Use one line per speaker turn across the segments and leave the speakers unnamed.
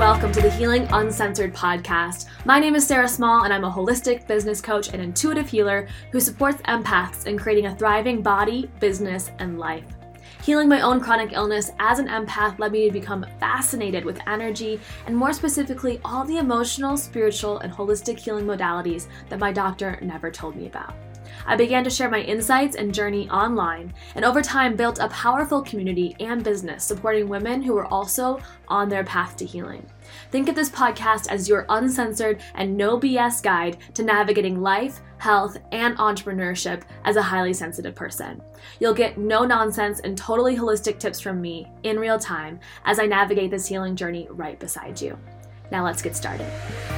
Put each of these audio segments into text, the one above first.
welcome to the Healing Uncensored podcast. My name is Sarah Small, and I'm a holistic business coach and intuitive healer who supports empaths in creating a thriving body, business, and life. Healing my own chronic illness as an empath led me to become fascinated with energy and more specifically all the emotional, spiritual, and holistic healing modalities that my doctor never told me about. I began to share my insights and journey online, and over time built a powerful community and business supporting women who are also on their path to healing. Think of this podcast as your uncensored and no BS guide to navigating life, health, and entrepreneurship as a highly sensitive person. You'll get no nonsense and totally holistic tips from me in real time as I navigate this healing journey right beside you. Now let's get started.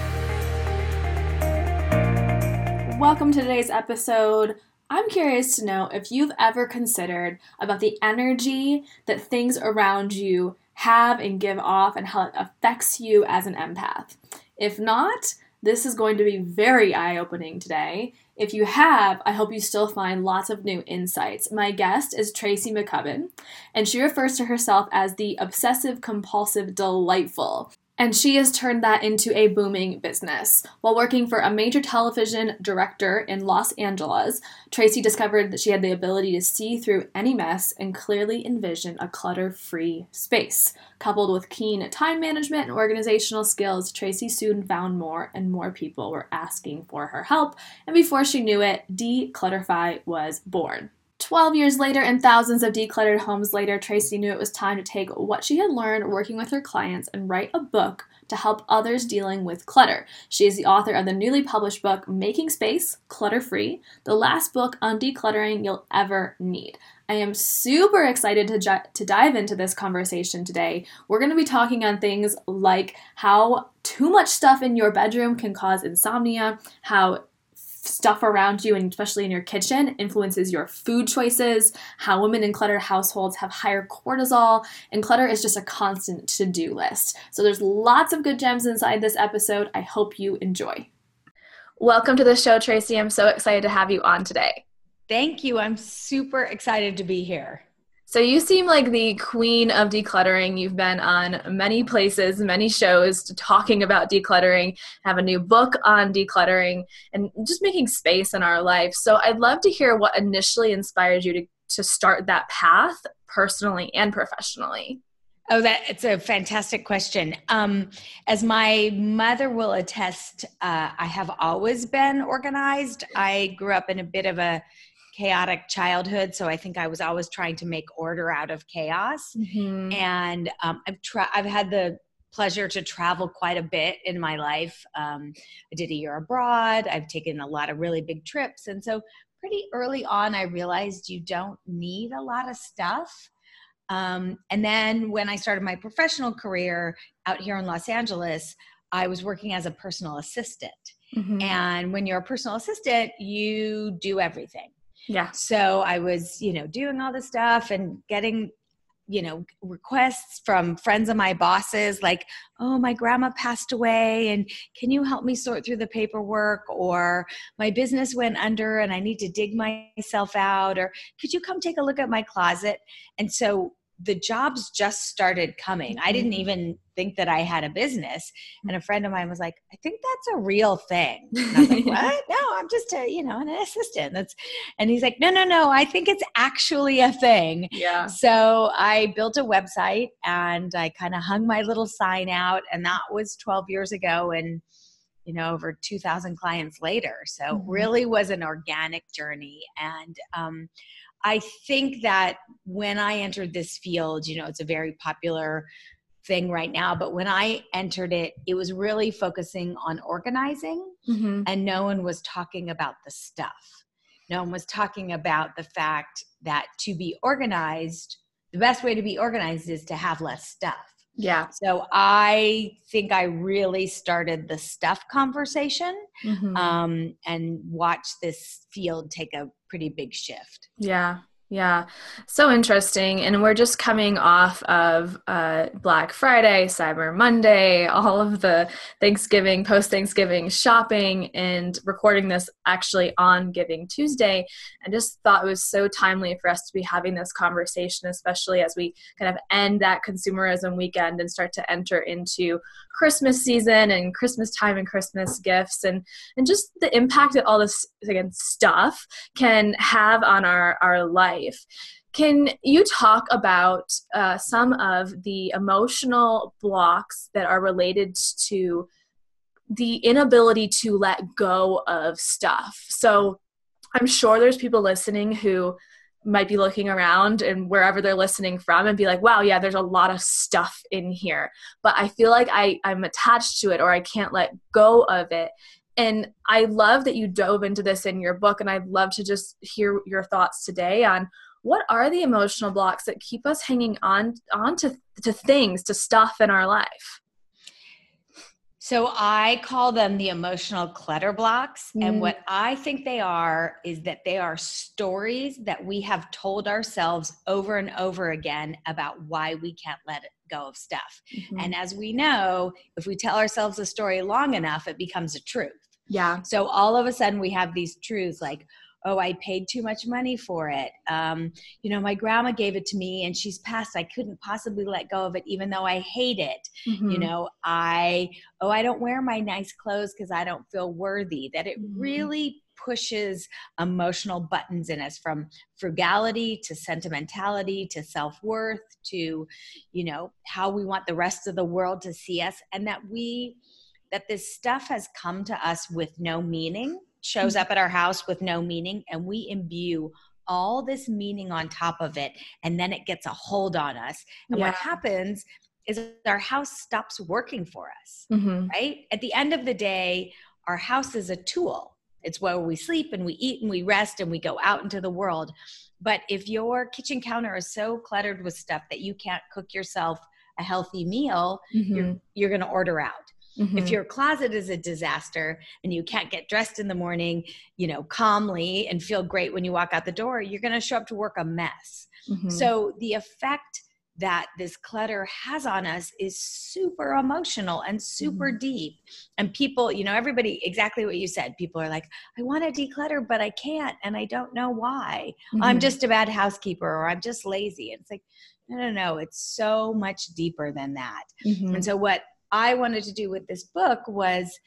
Welcome to today's episode. I'm curious to know if you've ever considered about the energy that things around you have and give off and how it affects you as an empath. If not, this is going to be very eye-opening today. If you have, I hope you still find lots of new insights. My guest is Tracy McCubbin, and she refers to herself as the obsessive-compulsive delightful. And she has turned that into a booming business. While working for a major television director in Los Angeles, Tracy discovered that she had the ability to see through any mess and clearly envision a clutter-free space. Coupled with keen time management and organizational skills, Tracy soon found more and more people were asking for her help, and before she knew it, Declutterfy was born. 12 years later and thousands of decluttered homes later, Tracy knew it was time to take what she had learned working with her clients and write a book to help others dealing with clutter. She is the author of the newly published book, Making Space, Clutter-Free, the last book on decluttering you'll ever need. I am super excited to dive into this conversation today. We're going to be talking on things like how too much stuff in your bedroom can cause insomnia, how stuff around you, and especially in your kitchen, influences your food choices, how women in cluttered households have higher cortisol, and clutter is just a constant to-do list. So there's lots of good gems inside this episode. I hope you enjoy. Welcome to the show, Tracy. I'm so excited to have you on today.
Thank you. I'm super excited to be here.
So you seem like the queen of decluttering. You've been on many places, many shows talking about decluttering, have a new book on decluttering, and just making space in our life. So I'd love to hear what initially inspired you to start that path personally and professionally.
Oh, it's a fantastic question. As my mother will attest, I have always been organized. I grew up in a bit of a chaotic childhood, so I think I was always trying to make order out of chaos. Mm-hmm. And I've had the pleasure to travel quite a bit in my life. I did a year abroad. I've taken a lot of really big trips, and so pretty early on, I realized you don't need a lot of stuff. And then when I started my professional career out here in Los Angeles, I was working as a personal assistant. Mm-hmm. And when you're a personal assistant, you do everything.
Yeah.
So I was, doing all this stuff and getting, requests from friends of my bosses like, oh, my grandma passed away and can you help me sort through the paperwork? Or my business went under and I need to dig myself out. Or could you come take a look at my closet? And so the jobs just started coming. Mm-hmm. I didn't even think that I had a business. And a friend of mine was like, I think that's a real thing. And I was like, what? No, I'm just an assistant. And he's like, no, I think it's actually a thing.
Yeah.
So I built a website and I kind of hung my little sign out, and that was 12 years ago. And over 2,000 clients later. So mm-hmm. really was an organic journey. And, I think that when I entered this field, it's a very popular thing right now, but when I entered it, it was really focusing on organizing, mm-hmm. and no one was talking about the stuff. No one was talking about the fact that to be organized, the best way to be organized is to have less stuff.
Yeah.
So I think I really started the stuff conversation, mm-hmm. And watched this field take a pretty big shift.
Yeah. Yeah, so interesting. And we're just coming off of Black Friday, Cyber Monday, all of the Thanksgiving, post-Thanksgiving shopping, and recording this actually on Giving Tuesday. And just thought it was so timely for us to be having this conversation, especially as we kind of end that consumerism weekend and start to enter into Christmas season and Christmas time and Christmas gifts and just the impact that all this, again, stuff can have on our life. Can you talk about some of the emotional blocks that are related to the inability to let go of stuff? So I'm sure there's people listening who might be looking around and wherever they're listening from and be like, wow, yeah, there's a lot of stuff in here, but I feel like I'm attached to it or I can't let go of it. And I love that you dove into this in your book, and I'd love to just hear your thoughts today on what are the emotional blocks that keep us hanging on to things, to stuff in our life.
So I call them the emotional clutter blocks. And what I think they are is that they are stories that we have told ourselves over and over again about why we can't let it go of stuff. Mm-hmm. And as we know, if we tell ourselves a story long enough, it becomes a truth.
Yeah.
So all of a sudden we have these truths like, oh, I paid too much money for it. My grandma gave it to me and she's passed. I couldn't possibly let go of it, even though I hate it. Mm-hmm. I don't wear my nice clothes because I don't feel worthy. That it really pushes emotional buttons in us, from frugality to sentimentality to self-worth to, how we want the rest of the world to see us. And that this stuff has come to us with no meaning, shows up at our house with no meaning, and we imbue all this meaning on top of it, and then it gets a hold on us. And what happens is our house stops working for us, right? At the end of the day, our house is a tool. It's where we sleep and we eat and we rest and we go out into the world. But if your kitchen counter is so cluttered with stuff that you can't cook yourself a healthy meal, you're going to order out. Mm-hmm. If your closet is a disaster and you can't get dressed in the morning, calmly and feel great when you walk out the door, you're going to show up to work a mess. Mm-hmm. So the effect that this clutter has on us is super emotional and super deep. And people, everybody, exactly what you said, people are like, I want to declutter, but I can't. And I don't know why. I'm just a bad housekeeper, or I'm just lazy. And it's like, no, it's so much deeper than that. And so what I wanted to do with this book was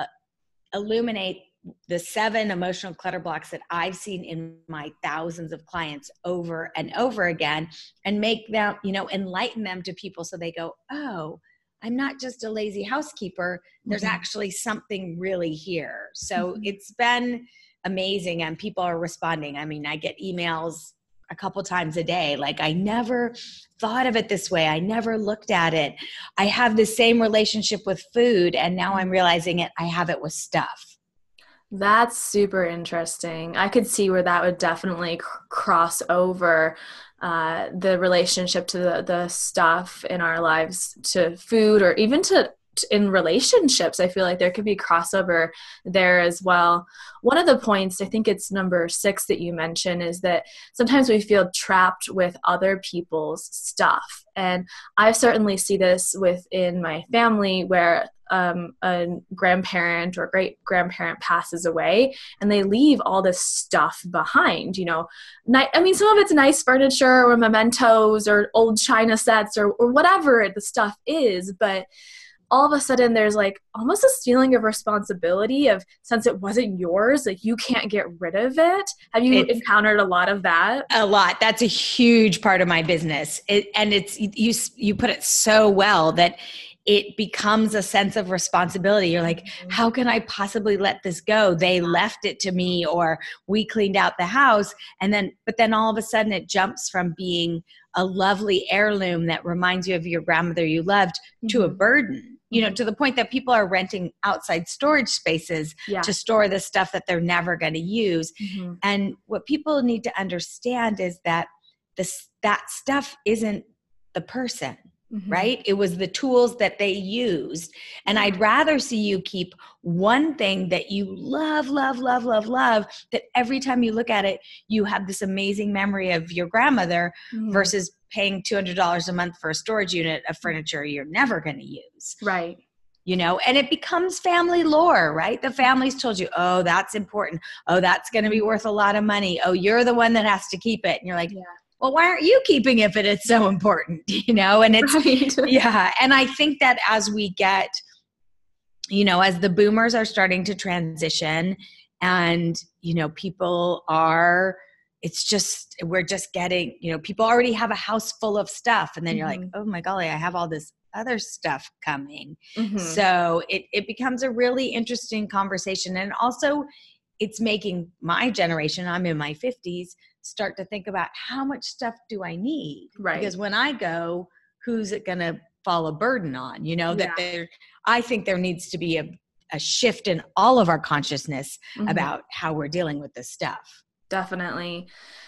illuminate the 7 emotional clutter blocks that I've seen in my thousands of clients over and over again, and make them, enlighten them to people so they go, oh, I'm not just a lazy housekeeper. There's actually something really here. So it's been amazing, and people are responding. I mean, I get emails a couple times a day. Like, I never thought of it this way. I never looked at it. I have the same relationship with food, and now I'm realizing I have it with stuff.
That's super interesting. I could see where that would definitely cross over the relationship to the stuff in our lives, to food, or even to in relationships. I feel like there could be crossover there as well. One of the points, I think it's number 6 that you mentioned, is that sometimes we feel trapped with other people's stuff. And I certainly see this within my family, where a grandparent or great grandparent passes away and they leave all this stuff behind, some of it's nice furniture or mementos or old china sets or whatever the stuff is, but all of a sudden there's like almost this feeling of responsibility of, since it wasn't yours, like you can't get rid of it. Have you encountered a lot of that?
A lot. That's a huge part of my business. You put it so well that it becomes a sense of responsibility. You're like, how can I possibly let this go? They left it to me, or we cleaned out the house. But then all of a sudden it jumps from being a lovely heirloom that reminds you of your grandmother you loved to a burden. To the point that people are renting outside storage spaces to store the stuff that they're never going to use. And what people need to understand is that that stuff isn't the person. right? It was the tools that they used. And I'd rather see you keep one thing that you love, love, love, love, love, that every time you look at it, you have this amazing memory of your grandmother versus paying $200 a month for a storage unit of furniture you're never going to use.
Right.
You know, and it becomes family lore, right? The family's told you, oh, that's important. Oh, that's going to be worth a lot of money. Oh, you're the one that has to keep it. And you're like, well, why aren't you keeping it if it's so important? You know, and it's,
right.
Yeah. And I think that as we get, you know, as the boomers are starting to transition and, you know, it's just, we're just getting, you know, people already have a house full of stuff. And then you're like, oh my golly, I have all this other stuff coming. So it becomes a really interesting conversation. And also it's making my generation, I'm in my 50s, start to think about how much stuff do I need?
Right.
Because when I go, who's it going to fall a burden on? You know, I think there needs to be a shift in all of our consciousness about how we're dealing with this stuff.
Definitely.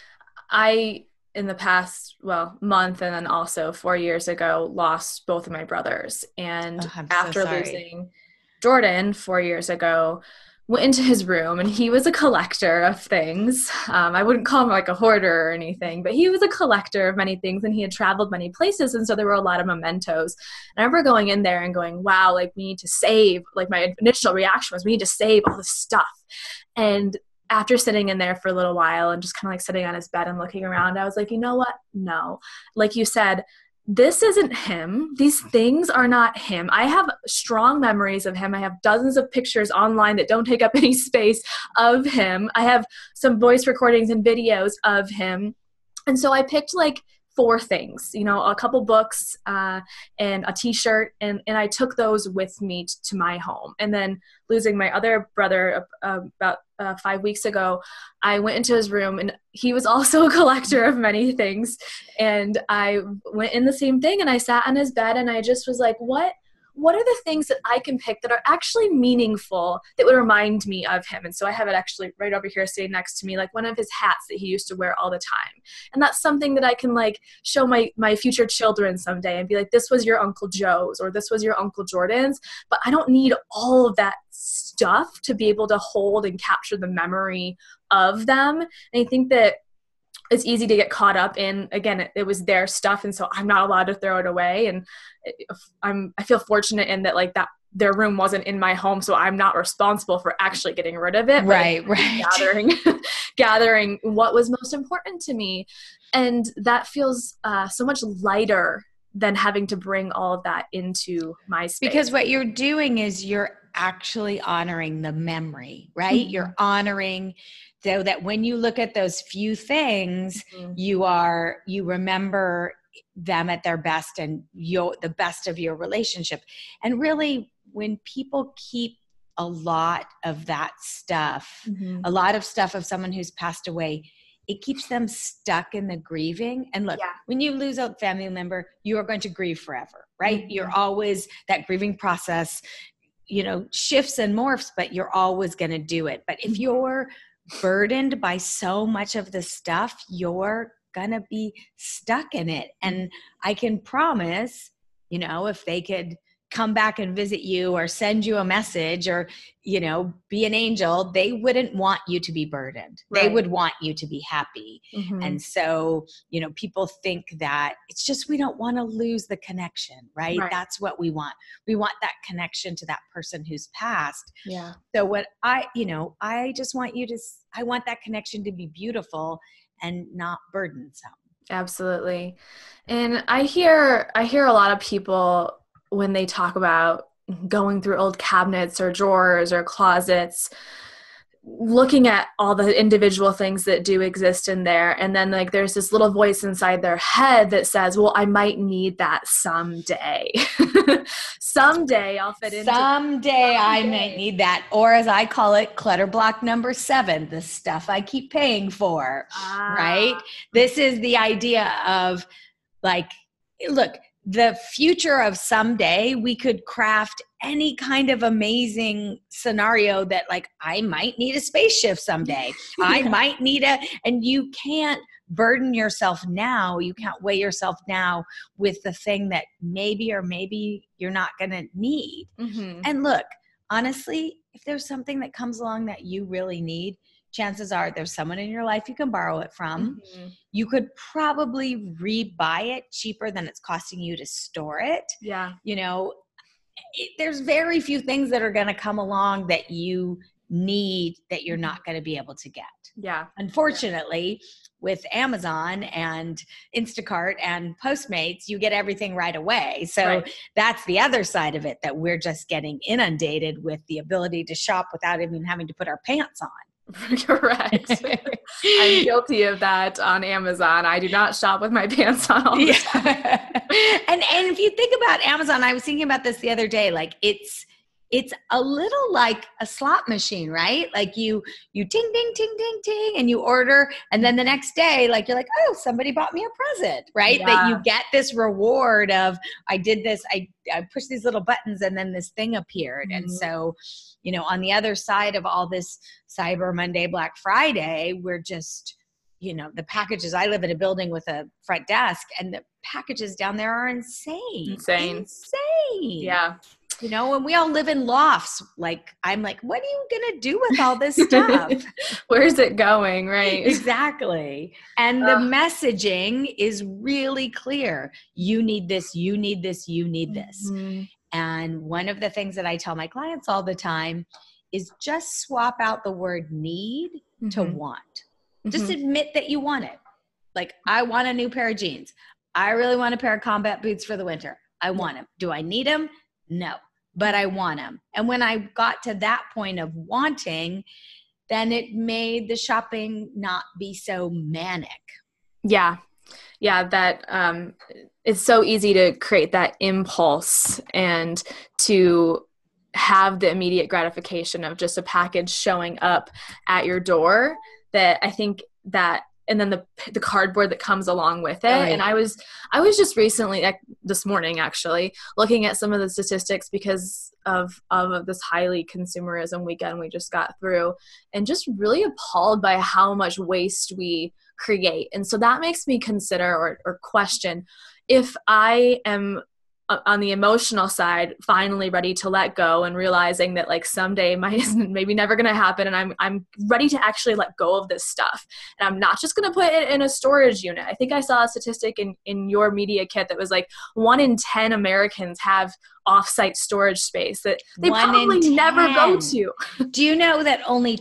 In the past, month and then also 4 years ago, lost both of my brothers. And after losing Jordan 4 years ago, went into his room, and he was a collector of things. I wouldn't call him like a hoarder or anything, but he was a collector of many things, and he had traveled many places. And so there were a lot of mementos. And I remember going in there and going, wow, like we need to save, like my initial reaction was we need to save all this stuff. And after sitting in there for a little while and just kind of like sitting on his bed and looking around, I was like, you know what? No. Like you said, this isn't him. These things are not him. I have strong memories of him. I have dozens of pictures online that don't take up any space of him. I have some voice recordings and videos of him. And so I picked like 4 things, you know, a couple books and a t-shirt. And I took those with me to my home. And then losing my other brother about 5 weeks ago, I went into his room, and he was also a collector of many things. And I went in the same thing, and I sat on his bed, and I just was like, what are the things that I can pick that are actually meaningful that would remind me of him? And so I have it actually right over here sitting next to me, like one of his hats that he used to wear all the time. And that's something that I can like show my future children someday and be like, this was your Uncle Joe's, or this was your Uncle Jordan's. But I don't need all of that stuff to be able to hold and capture the memory of them. And I think that it's easy to get caught up in, again, it was their stuff, and so I'm not allowed to throw it away. And I feel fortunate in that, like, that their room wasn't in my home, so I'm not responsible for actually getting rid of it.
Right.
Gathering what was most important to me, and that feels so much lighter than having to bring all of that into my space.
Because what you're doing is you're actually honoring the memory, right? You're honoring, so that when you look at those few things, you remember them at their best and the best of your relationship. And really, when people keep a lot of that stuff, a lot of stuff of someone who's passed away, it keeps them stuck in the grieving. And look, when you lose a family member, you are going to grieve forever, right? You're always, that grieving process, you know, shifts and morphs, but you're always going to do it. But if you're burdened by so much of the stuff, you're going to be stuck in it. And I can promise, you know, if they could come back and visit you or send you a message or, you know, be an angel, they wouldn't want you to be burdened. Right. They would want you to be happy. And so, you know, people think that it's just, we don't want to lose the connection, right? That's what we want. We want that connection to that person who's passed. Yeah. So what I just want I want that connection to be beautiful and not burdensome.
Absolutely. And I hear a lot of people when they talk about going through old cabinets or drawers or closets, looking at all the individual things that do exist in there. And then like there's this little voice inside their head that says, well, I might need that someday. Someday I'll fit into
Someday I might need that. Or as I call it, clutter block number 7, the stuff I keep paying for, right? This is the idea of like, look, the future of someday, we could craft any kind of amazing scenario that like, I might need a spaceship someday. I might need and you can't burden yourself now. You can't weigh yourself now with the thing that maybe or maybe you're not going to need.
Mm-hmm.
And look, honestly, if there's something that comes along that you really need, chances are there's someone in your life you can borrow it from.
Mm-hmm.
You could probably rebuy it cheaper than it's costing you to store it.
Yeah.
You know, there's very few things that are going to come along that you need that you're not going to be able to get.
Yeah.
Unfortunately, with Amazon and Instacart and Postmates, you get everything right away. So that's the other side of it, that we're just getting inundated with the ability to shop without even having to put our pants on.
Correct. I'm guilty of that on Amazon. I do not shop with my pants on all the time.
And if you think about Amazon, I was thinking about this the other day, like it's a little like a slot machine, right? Like you ting, ding, ting, ding, ting, and you order. And then the next day, like, you're like, oh, somebody bought me a present, right?
Yeah.
That you get this reward of, I did this, I pushed these little buttons and then this thing appeared. Mm-hmm. And so, you know, on the other side of all this Cyber Monday, Black Friday, we're just, you know, the packages, I live in a building with a front desk, and the packages down there are insane.
Yeah.
You know, and we all live in lofts. Like, I'm like, what are you going to do with all this stuff?
Where's it going? Right.
Exactly. And the messaging is really clear. You need this, you need this, you need this.
Mm-hmm.
And one of the things that I tell my clients all the time is just swap out the word need to want. Just admit that you want it. Like, I want a new pair of jeans. I really want a pair of combat boots for the winter. I want them. Do I need them? No, but I want them. And when I got to that point of wanting, then it made the shopping not be so manic.
Yeah. Yeah. That it's so easy to create that impulse and to have the immediate gratification of just a package showing up at your door, that I think that, and then the cardboard that comes along with it. Right. And I was just recently, this morning actually, looking at some of the statistics because of this highly consumerism weekend we just got through, and just really appalled by how much waste we create. And so that makes me consider or question if I am on the emotional side finally ready to let go and realizing that like someday maybe never going to happen, and I'm ready to actually let go of this stuff, and I'm not just going to put it in a storage unit. I think I saw a statistic in your media kit that was like 1 in 10 Americans have offsite storage space that they probably never go to.
Do you know that only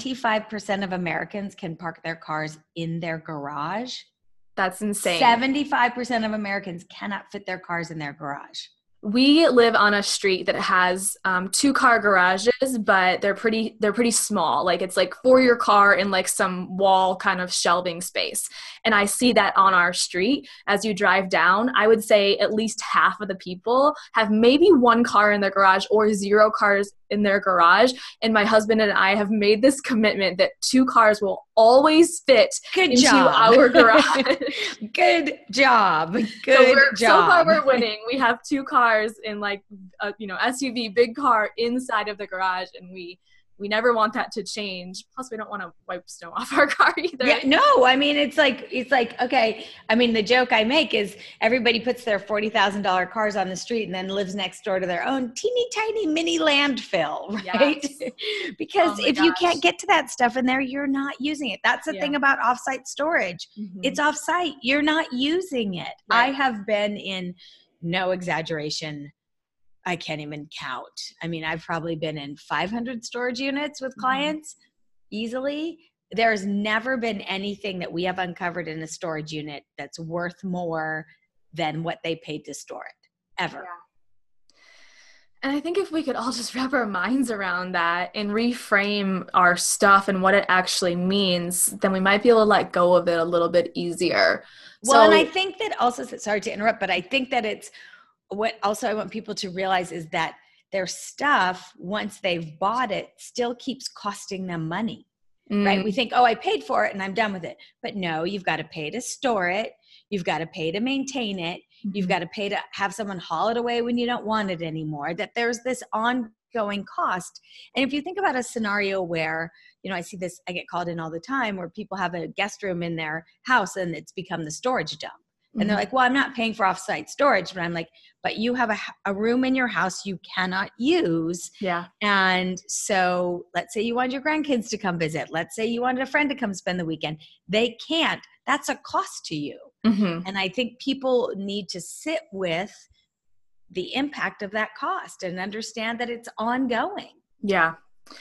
25% of Americans can park their cars in their garage?
That's insane.
75% of Americans cannot fit their cars in their garage.
We live on a street that has 2-car garages, but they're pretty small. Like, it's like for your car in like some wall kind of shelving space. And I see that on our street as you drive down. I would say at least half of the people have maybe 1 car in their garage or 0 cars in their garage. And my husband and I have made this commitment that 2 cars will always fit into our garage.
Good job.
So far we're winning. We have 2 cars in like a, SUV, big car inside of the garage, and we never want that to change. Plus, we don't want to wipe snow off our car either.
Yeah, no, I mean, it's like, okay. I mean, the joke I make is everybody puts their $40,000 cars on the street and then lives next door to their own teeny tiny mini landfill, right? Yes. Because you can't get to that stuff in there, you're not using it. That's the thing about offsite storage. Mm-hmm. It's offsite. You're not using it. Right. I have been in, no exaggeration, I can't even count. I mean, I've probably been in 500 storage units with clients easily. There's never been anything that we have uncovered in a storage unit that's worth more than what they paid to store it, ever.
Yeah. And I think if we could all just wrap our minds around that and reframe our stuff and what it actually means, then we might be able to let go of it a little bit easier.
Well, and I think that also, sorry to interrupt, but I think that it's, what also I want people to realize is that their stuff, once they've bought it, still keeps costing them money, right? We think, oh, I paid for it and I'm done with it. But no, you've got to pay to store it. You've got to pay to maintain it. You've got to pay to have someone haul it away when you don't want it anymore, that there's this ongoing cost. And if you think about a scenario where, I see this, I get called in all the time where people have a guest room in their house and it's become the storage dump. And they're like, well, I'm not paying for offsite storage, but I'm like, but you have a room in your house you cannot use.
Yeah.
And so let's say you want your grandkids to come visit. Let's say you wanted a friend to come spend the weekend. They can't. That's a cost to you. And I think people need to sit with the impact of that cost and understand that it's ongoing.
Yeah.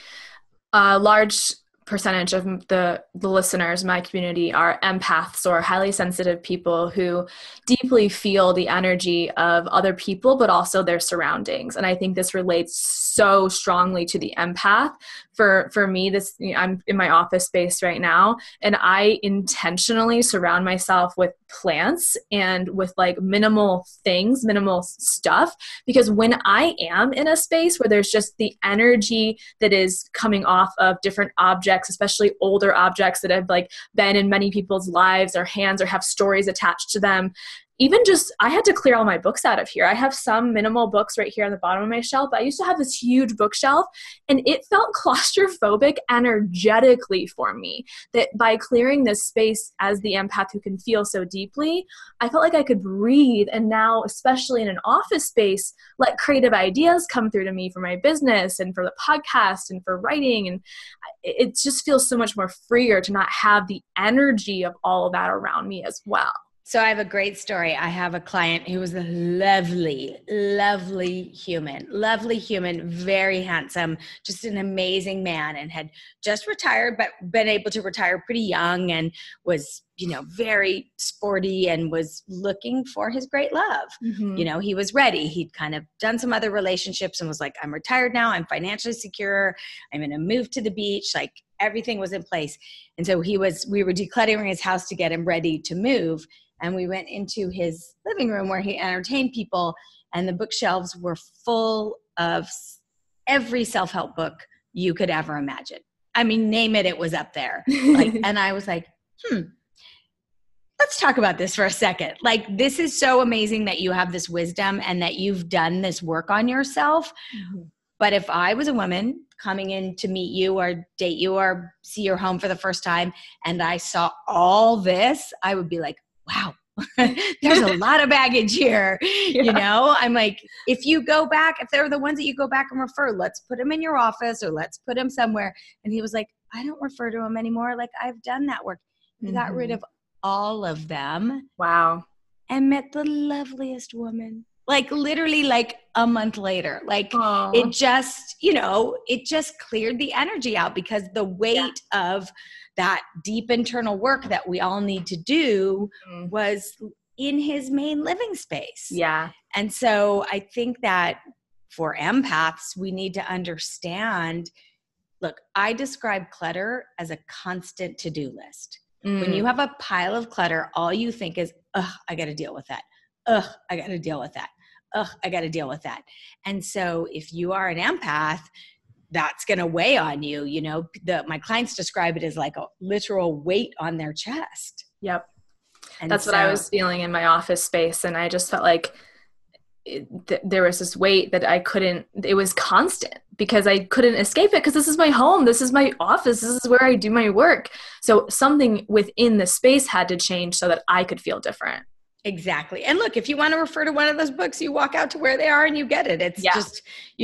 A large percentage of the listeners in my community are empaths or highly sensitive people who deeply feel the energy of other people, but also their surroundings. And I think this relates so strongly to the empath. For me, I'm in my office space right now, and I intentionally surround myself with plants and with like minimal things, minimal stuff, because when I am in a space where there's just the energy that is coming off of different objects, especially older objects that have like been in many people's lives or hands or have stories attached to them. Even just, I had to clear all my books out of here. I have some minimal books right here on the bottom of my shelf, but I used to have this huge bookshelf, and it felt claustrophobic energetically for me, that by clearing this space as the empath who can feel so deeply, I felt like I could breathe. And now, especially in an office space, let creative ideas come through to me for my business and for the podcast and for writing. And it just feels so much more freer to not have the energy of all of that around me as well.
So I have a great story. I have a client who was a lovely, lovely human, very handsome, just an amazing man, and had just retired, but been able to retire pretty young, and was, very sporty and was looking for his great love. He was ready. He'd kind of done some other relationships and was like, I'm retired now. I'm financially secure. I'm going to move to the beach. Like everything was in place. And so we were decluttering his house to get him ready to move. And we went into his living room where he entertained people, and the bookshelves were full of every self-help book you could ever imagine. I mean, name it, it was up there. And I was like, let's talk about this for a second. Like, this is so amazing that you have this wisdom and that you've done this work on yourself. But if I was a woman coming in to meet you or date you or see your home for the first time, and I saw all this, I would be like, wow, there's a lot of baggage here. Yeah. I'm like, if you go back, if they're the ones that you go back and refer, let's put them in your office or let's put them somewhere. And he was like, I don't refer to them anymore. Like, I've done that work. He got rid of all of them.
Wow.
And met the loveliest woman. Like literally like a month later, like
Aww.
It just, it just cleared the energy out, because the weight of that deep internal work that we all need to do was in his main living space.
Yeah.
And so I think that for empaths, we need to understand, look, I describe clutter as a constant to-do list. When you have a pile of clutter, all you think is, I got to deal with that. I got to deal with that. I got to deal with that. And so if you are an empath, that's going to weigh on you. My clients describe it as like a literal weight on their chest.
Yep. And that's what I was feeling in my office space. And I just felt like there was this weight that it was constant, because I couldn't escape it, because this is my home. This is my office. This is where I do my work. So something within the space had to change so that I could feel different.
Exactly. And look, if you want to refer to one of those books, you walk out to where they are and you get it. It's just,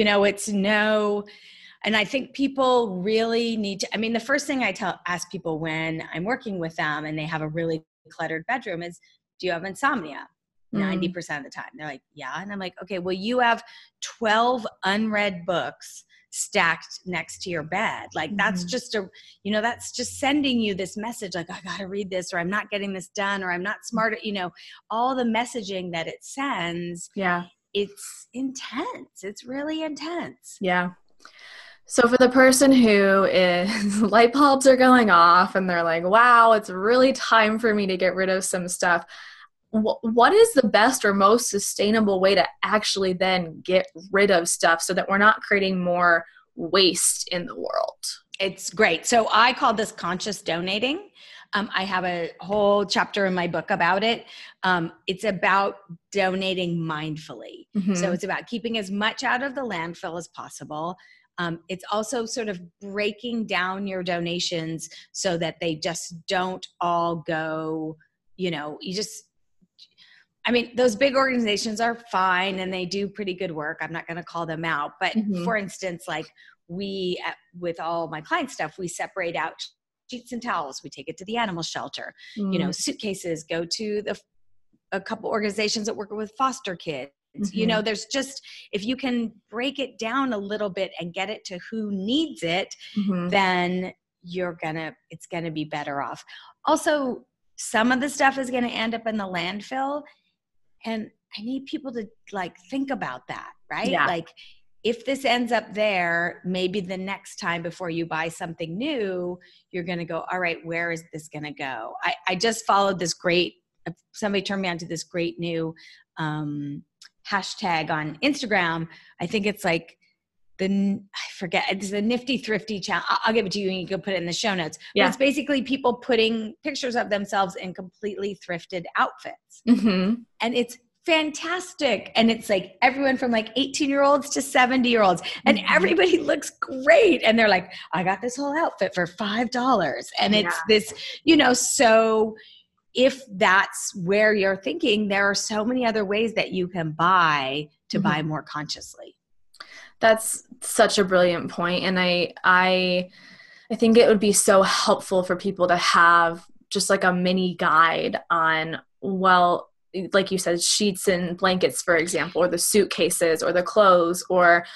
and I think people really need to, the first thing I ask people when I'm working with them and they have a really cluttered bedroom is, do you have insomnia? 90% of the time. They're like, yeah. And I'm like, okay, well, you have 12 unread books stacked next to your bed. Like that's just that's just sending you this message, like, I got to read this, or I'm not getting this done, or I'm not smart, all the messaging that it sends.
Yeah.
It's intense. It's really intense.
Yeah. So for the person who is light bulbs are going off and they're like, wow, it's really time for me to get rid of some stuff. What is the best or most sustainable way to actually then get rid of stuff so that we're not creating more waste in the world?
It's great. So I call this conscious donating. I have a whole chapter in my book about it. It's about donating mindfully.
Mm-hmm.
So it's about keeping as much out of the landfill as possible. It's also sort of breaking down your donations so that they just don't all go, those big organizations are fine and they do pretty good work. I'm not going to call them out. But for instance, like with all my client stuff, we separate out sheets and towels. We take it to the animal shelter. Suitcases go to a couple organizations that work with foster kids. There's just, if you can break it down a little bit and get it to who needs it, then it's going to be better off. Also, some of the stuff is going to end up in the landfill. And I need people to think about that, right?
Yeah.
Like if this ends up there, maybe the next time before you buy something new, you're going to go, all right, where is this going to go? I just followed somebody turned me on to this great new hashtag on Instagram. I think it's it's the Nifty Thrifty challenge. I'll give it to you and you can put it in the show notes.
Yeah.
But it's basically people putting pictures of themselves in completely thrifted outfits.
Mm-hmm.
And it's fantastic. And it's like everyone from 18-year-olds to 70-year-olds. And everybody looks great. And they're like, I got this whole outfit for $5. And it's this, so if that's where you're thinking, there are so many other ways that you can buy to buy more consciously.
That's such a brilliant point. And I think it would be so helpful for people to have just a mini guide on, like you said, sheets and blankets, for example, or the suitcases or the clothes or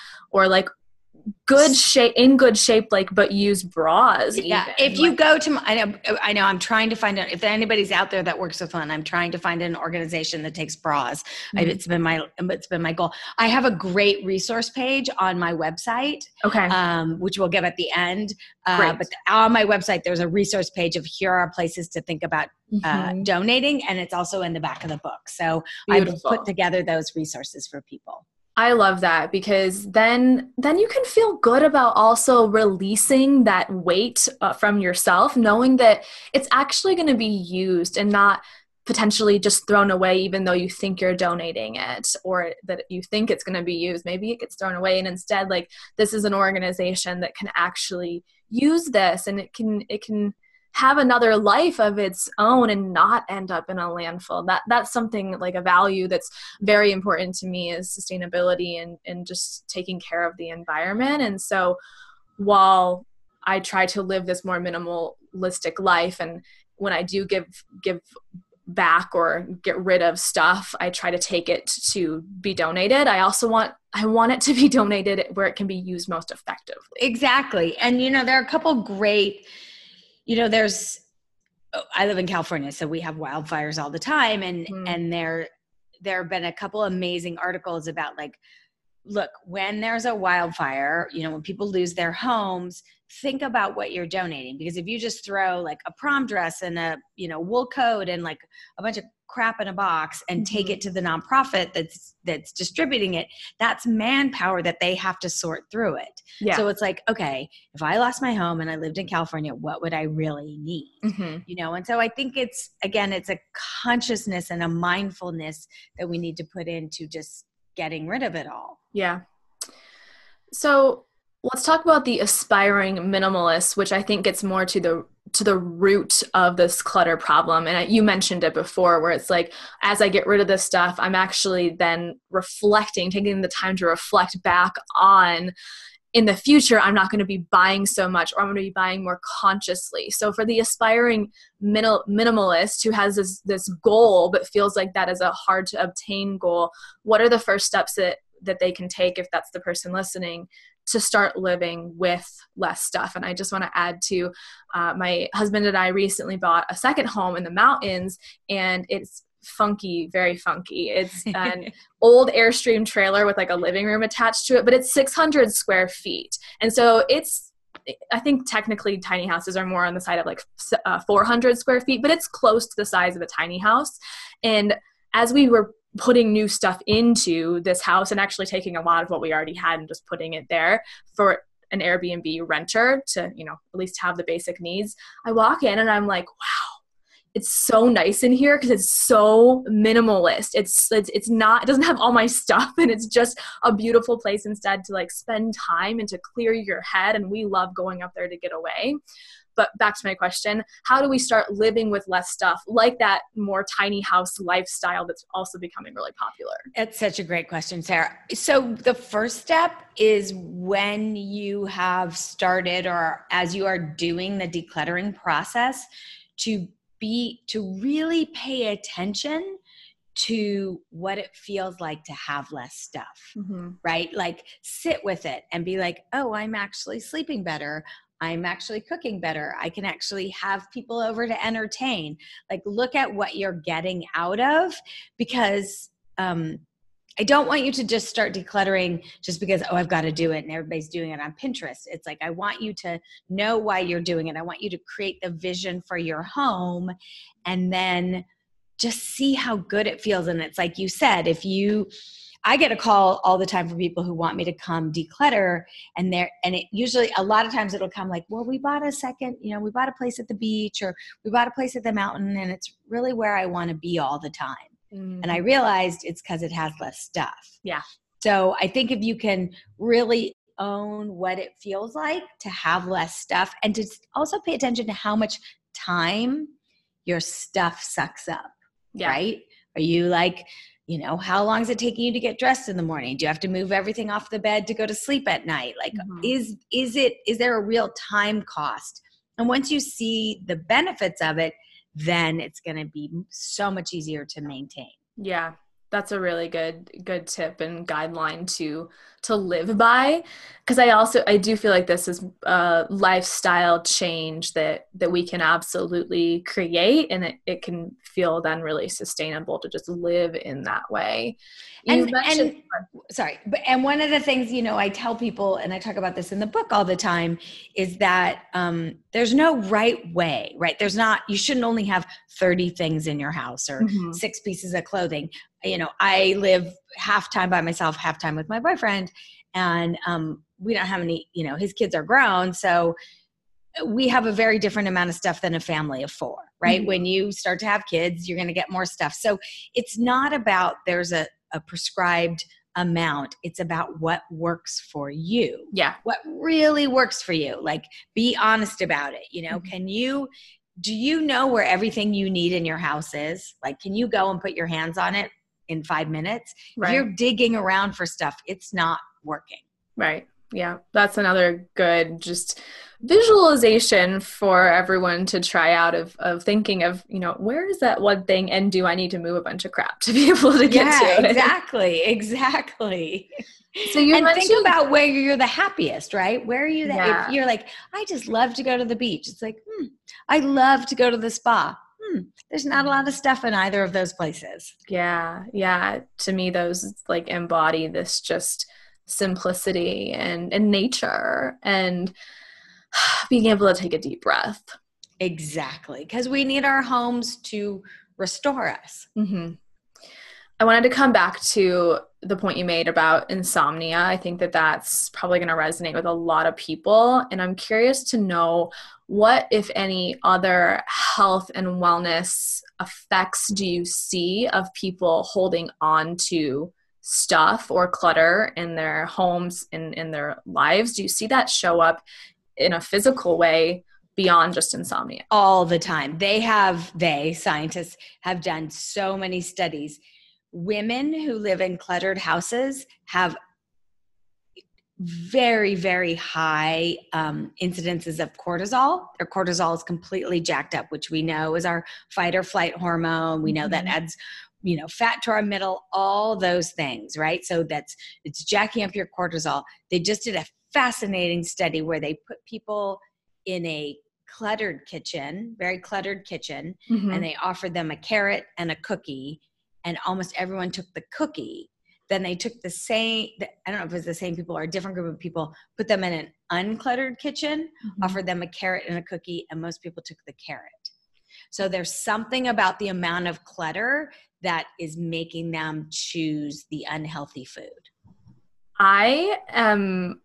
in good shape, but use bras.
Yeah.
Even.
If you go to, I know I'm trying to find out if anybody's out there that works with fun. I'm trying to find an organization that takes bras. It's been my goal. I have a great resource page on my website.
Okay.
Which we'll give at the end. But on my website, there's a resource page of here are places to think about donating. And it's also in the back of the book. So I've put together those resources for people.
I love that because then you can feel good about also releasing that weight from yourself, knowing that it's actually going to be used and not potentially just thrown away, even though you think you're donating it or that you think it's going to be used. Maybe it gets thrown away and instead this is an organization that can actually use this and it can have another life of its own and not end up in a landfill. That's something a value that's very important to me is sustainability and just taking care of the environment. And so while I try to live this more minimalistic life, and when I do give back or get rid of stuff, I try to take it to be donated. I want it to be donated where it can be used most effectively.
Exactly. And there are a couple great I live in California, so we have wildfires all the time. And there have been a couple amazing articles about look, when there's a wildfire, when people lose their homes, think about what you're donating. Because if you just throw a prom dress and a, wool coat and a bunch of crap in a box and take it to the nonprofit that's distributing it, that's manpower that they have to sort through it. Yeah. So it's okay, if I lost my home and I lived in California, what would I really need? And so I think it's a consciousness and a mindfulness that we need to put into just getting rid of it all.
Yeah. So let's talk about the aspiring minimalist, which I think gets more to the root of this clutter problem. And you mentioned it before where it's as I get rid of this stuff, I'm actually then taking the time to reflect back on in the future, I'm not going to be buying so much, or I'm going to be buying more consciously. So for the aspiring minimalist who has this goal, but feels like that is a hard to obtain goal, what are the first steps that they can take, if that's the person listening, to start living with less stuff? And I just want to add to, my husband and I recently bought a second home in the mountains, and it's funky, very funky. It's an old Airstream trailer with a living room attached to it, but it's 600 square feet. And so I think technically tiny houses are more on the side of 400 square feet, but it's close to the size of a tiny house. And as we were putting new stuff into this house and actually taking a lot of what we already had and just putting it there, for an Airbnb renter to, you know, at least have the basic needs. I walk in and I'm like, wow, it's so nice in here because it's so minimalist. It's not, it doesn't have all my stuff, and it's just a beautiful place instead to like spend time and to clear your head. And we love going up there to get away. But back to my question, how do we start living with less stuff, like that more tiny house lifestyle that's also becoming really popular?
That's such a great question, Sarah. So the first step is when you have started, or as you are doing the decluttering process, to really pay attention to what it feels like to have less stuff, right? Like sit with it and be like, oh, I'm actually sleeping better. I'm actually cooking better. I can actually have people over to entertain. Like look at what you're getting out of, because I don't want you to just start decluttering just because, oh, I've got to do it and everybody's doing it on Pinterest. It's like, I want you to know why you're doing it. I want you to create the vision for your home and then just see how good it feels. And it's like you said, I get a call all the time from people who want me to come declutter, and it usually, a lot of times it'll come like, well, we bought we bought a place at the beach, or we bought a place at the mountain, and it's really where I want to be all the time. And I realized it's because it has less stuff.
Yeah.
So I think if you can really own what it feels like to have less stuff, and to also pay attention to how much time your stuff sucks up, right? Are you like, how long is it taking you to get dressed in the morning? Do you have to move everything off the bed to go to sleep at night? Like, is there a real time cost? And once you see the benefits of it, then it's going to be so much easier to maintain.
Yeah, that's a really good tip and guideline to live by. Because I do feel like this is a lifestyle change that we can absolutely create, and it can feel then really sustainable to just live in that way.
And one of the things, I tell people, and I talk about this in the book all the time, is that there's no right way, right? You shouldn't only have 30 things in your house or 6 pieces of clothing. I live half time by myself, half time with my boyfriend, and we don't have any, his kids are grown. So we have a very different amount of stuff than a family of 4, right? When you start to have kids, you're going to get more stuff. So it's not about there's a prescribed amount. It's about what works for you.
Yeah.
What really works for you. Like, be honest about it. Do you know where everything you need in your house is? Like, can you go and put your hands on it in 5 minutes?
Right.
If you're digging around for stuff, it's not working.
Right. Yeah. That's another good just visualization for everyone to try out of thinking of, where is that one thing, and do I need to move a bunch of crap to be able to get to it?
Exactly.
So you
think about where you're the happiest, right? Where are you if you're like, I just love to go to the beach. It's like, I love to go to the spa. There's not a lot of stuff in either of those places.
Yeah. Yeah. To me, those like embody this just simplicity and nature and being able to take a deep breath.
Exactly. Because we need our homes to restore us.
I wanted to come back to the point you made about insomnia. I think that that's probably going to resonate with a lot of people. And I'm curious to know what, if any, other health and wellness effects do you see of people holding on to stuff or clutter in their homes, in their lives? Do you see that show up in a physical way beyond just insomnia?
All the time. Scientists have done so many studies. Women who live in cluttered houses have very, very high incidences of cortisol. Their cortisol is completely jacked up, which we know is our fight or flight hormone. We know that adds, fat to our middle, all those things, right? So it's jacking up your cortisol. They just did a fascinating study where they put people in a cluttered kitchen, very cluttered kitchen, and they offered them a carrot and a cookie, and almost everyone took the cookie. Then they took I don't know if it was the same people or a different group of people, put them in an uncluttered kitchen, offered them a carrot and a cookie, and most people took the carrot. So there's something about the amount of clutter that is making them choose the unhealthy food.
I am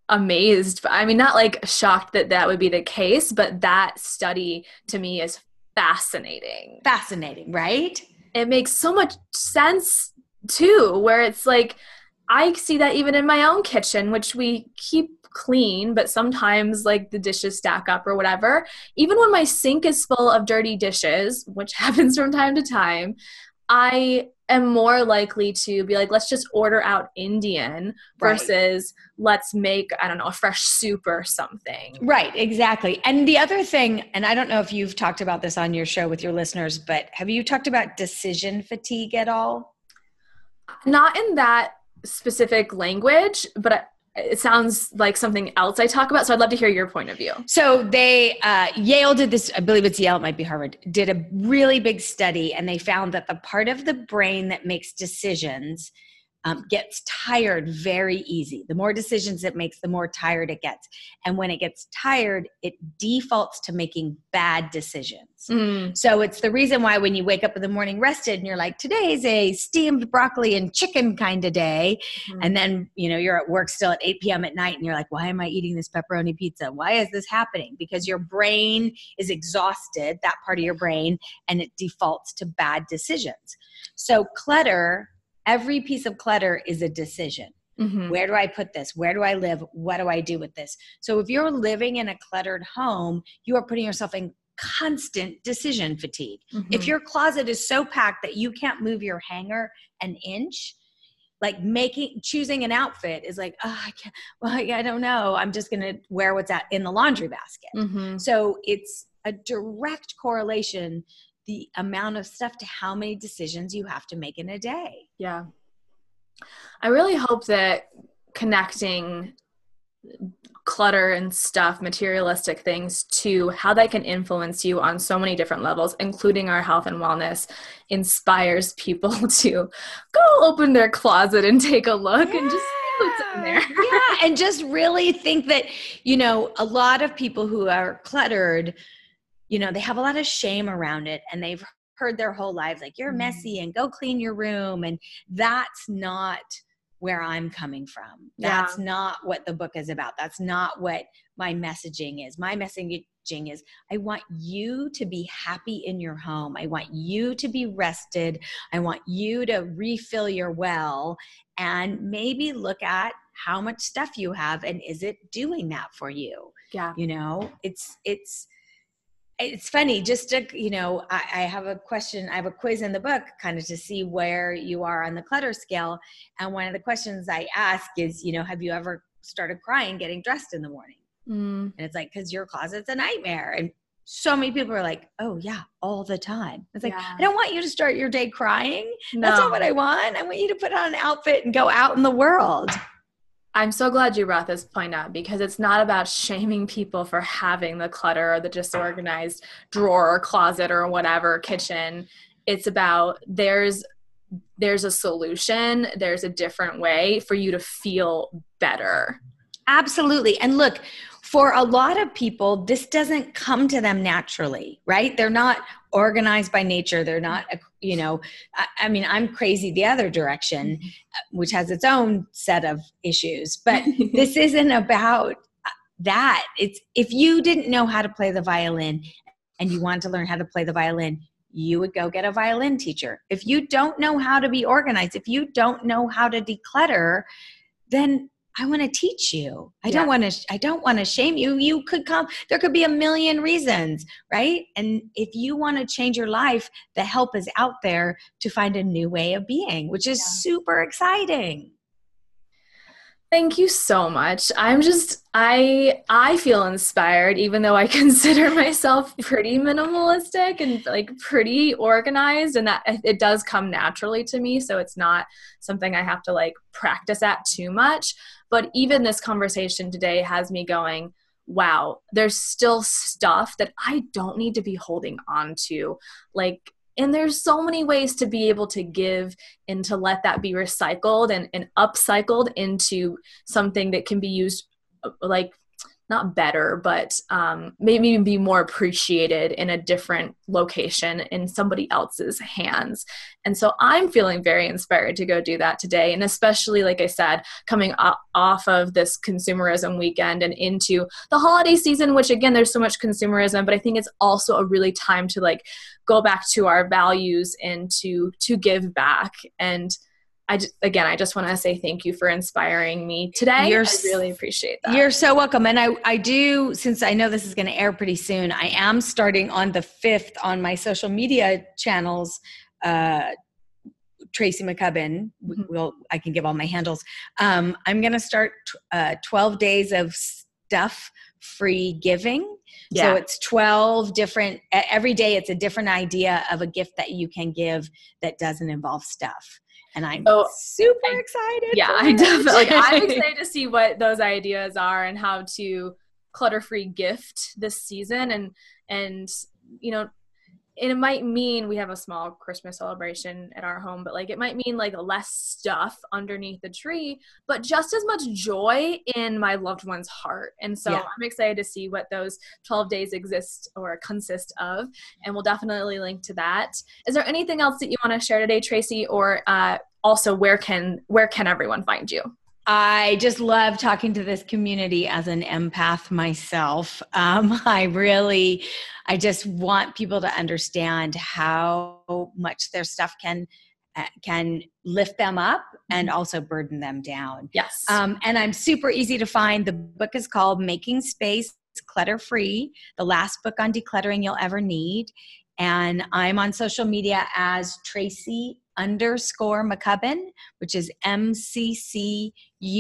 amazed. I mean, not like shocked that that would be the case, but that study to me is fascinating.
Fascinating, right?
It makes so much sense too, where it's like, I see that even in my own kitchen, which we keep clean, but sometimes like the dishes stack up or whatever. Even when my sink is full of dirty dishes, which happens from time to time, I am more likely to be like, let's just order out Indian versus let's make, I don't know, a fresh soup or something.
Right, exactly. And the other thing, and I don't know if you've talked about this on your show with your listeners, but have you talked about decision fatigue at all?
Not in that specific language, but it sounds like something else I talk about. So I'd love to hear your point of view.
So they, Yale did this, I believe it's Yale, it might be Harvard, did a really big study, and they found that the part of the brain that makes decisions gets tired very easy. The more decisions it makes, the more tired it gets. And when it gets tired, it defaults to making bad decisions. So it's the reason why when you wake up in the morning rested and you're like, today's a steamed broccoli and chicken kind of day. And then, you're at work still at 8 p.m. at night and you're like, why am I eating this pepperoni pizza? Why is this happening? Because your brain is exhausted, that part of your brain, and it defaults to bad decisions. So clutter, every piece of clutter is a decision. Where do I put this? Where do I live? What do I do with this? So if you're living in a cluttered home, you are putting yourself in constant decision fatigue. If your closet is so packed that you can't move your hanger an inch, like choosing an outfit is like, oh, I can't, well, I don't know. I'm just going to wear what's in the laundry basket. So it's a direct correlation, the amount of stuff to how many decisions you have to make in a day.
Yeah. I really hope that connecting clutter and stuff, materialistic things, to how that can influence you on so many different levels, including our health and wellness, inspires people to go open their closet and take a look and just see what's in there.
And just really think that, a lot of people who are cluttered, they have a lot of shame around it, and they've heard their whole lives, like, you're messy and go clean your room. And that's not where I'm coming from. That's not what the book is about. That's not what my messaging is. My messaging is, I want you to be happy in your home. I want you to be rested. I want you to refill your well, and maybe look at how much stuff you have, and is it doing that for you?
Yeah.
It's funny, just to, I have a question, I have a quiz in the book kind of to see where you are on the clutter scale. And one of the questions I ask is, have you ever started crying getting dressed in the morning? And it's like, because your closet's a nightmare. And so many people are like, oh yeah, all the time. It's like, I don't want you to start your day crying. No. That's not what I want. I want you to put on an outfit and go out in the world.
I'm so glad you brought this point up, because it's not about shaming people for having the clutter or the disorganized drawer or closet or whatever kitchen. It's about there's a solution. There's a different way for you to feel better.
Absolutely. And look, for a lot of people, this doesn't come to them naturally, right? They're not organized by nature. They're not, I'm crazy the other direction, which has its own set of issues. But this isn't about that. It's, if you didn't know how to play the violin and you wanted to learn how to play the violin, you would go get a violin teacher. If you don't know how to be organized, if you don't know how to declutter, then I want to teach you. I don't want to shame you. You could come, there could be a million reasons, right? And if you want to change your life, the help is out there to find a new way of being, which is super exciting.
Thank you so much. I feel inspired, even though I consider myself pretty minimalistic and like pretty organized, and that it does come naturally to me. So it's not something I have to like practice at too much. But even this conversation today has me going, wow, there's still stuff that I don't need to be holding on to. And there's so many ways to be able to give and to let that be recycled and upcycled into something that can be used, like not better, but maybe be more appreciated in a different location in somebody else's hands. And so I'm feeling very inspired to go do that today. And especially, like I said, coming off of this consumerism weekend and into the holiday season, which again, there's so much consumerism, but I think it's also a really time to like go back to our values and to give back. And I just want to say thank you for inspiring me today. I really appreciate that.
You're so welcome. And I do, since I know this is going to air pretty soon, I am starting on the 5th on my social media channels, Tracy McCubbin. I can give all my handles. I'm going to start 12 days of stuff-free giving. Yeah. So it's 12 different, every day it's a different idea of a gift that you can give that doesn't involve stuff. And I'm super excited.
Yeah, I'm excited to see what those ideas are and how to clutter-free gift this season. And it might mean we have a small Christmas celebration at our home, but like it might mean like less stuff underneath the tree, but just as much joy in my loved one's heart. And so I'm excited to see what those 12 days exist or consist of, and we'll definitely link to that. Is there anything else that you want to share today, Tracy, or also where can everyone find you?
I just love talking to this community as an empath myself. I just want people to understand how much their stuff can lift them up and also burden them down.
Yes.
And I'm super easy to find. The book is called Making Space Clutter Free, the last book on decluttering you'll ever need. And I'm on social media as Tracy_McCubbin, which is MCCUBBIN.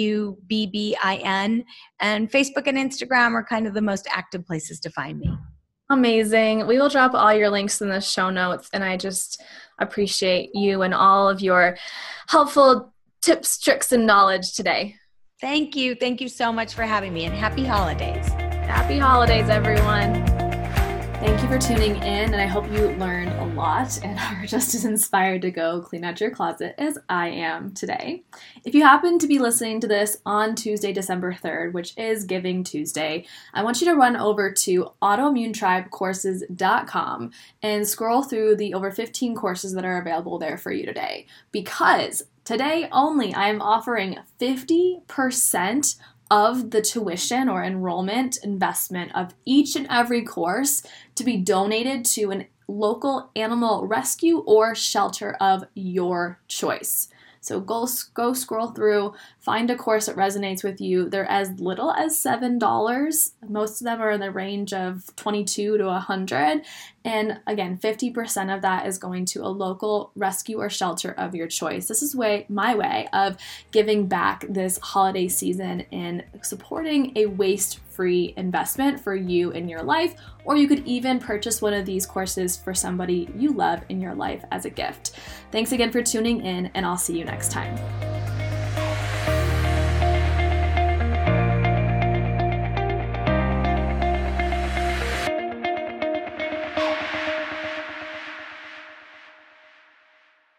And Facebook and Instagram are kind of the most active places to find me.
Amazing. We will drop all your links in the show notes. And I just appreciate you and all of your helpful tips, tricks, and knowledge today.
Thank you. Thank you so much for having me, and happy holidays.
Happy holidays, everyone. Thank you for tuning in, and I hope you learned a lot and are just as inspired to go clean out your closet as I am today. If you happen to be listening to this on Tuesday, December 3rd, which is Giving Tuesday, I want you to run over to autoimmunetribecourses.com and scroll through the over 15 courses that are available there for you today. Because today only, I am offering 50% of the tuition or enrollment investment of each and every course to be donated to a local animal rescue or shelter of your choice. So go scroll through, find a course that resonates with you. They're as little as $7. Most of them are in the range of $22 to $100. And again, 50% of that is going to a local rescue or shelter of your choice. This is my way of giving back this holiday season and supporting a waste-free investment for you in your life. Or you could even purchase one of these courses for somebody you love in your life as a gift. Thanks again for tuning in, and I'll see you next time.